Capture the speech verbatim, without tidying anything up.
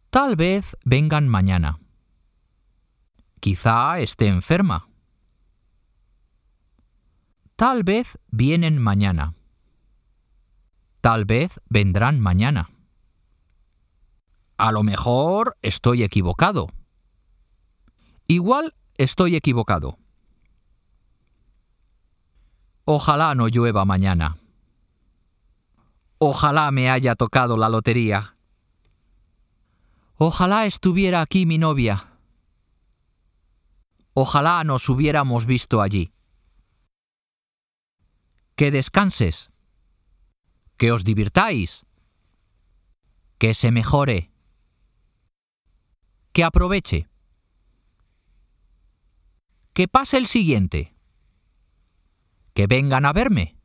Tal vez vengan mañana. Quizá esté enferma. Tal vez vienen mañana. Tal vez vendrán mañana. A lo mejor estoy equivocado. Igual estoy equivocado. Ojalá no llueva mañana. Ojalá me haya tocado la lotería. Ojalá estuviera aquí mi novia. Ojalá nos hubiéramos visto allí. Que descanses. Que os divirtáis. Que se mejore. Que aproveche. Que pase el siguiente. Que vengan a verme.